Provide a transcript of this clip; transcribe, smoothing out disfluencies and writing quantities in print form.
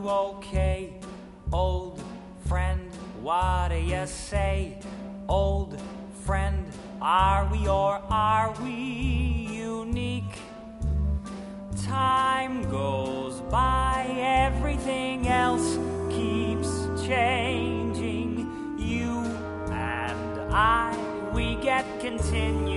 okay? Old friend, what do you say? Old friend, are we or are we unique? Time goes by, everything else keeps changing. You and I, we get continued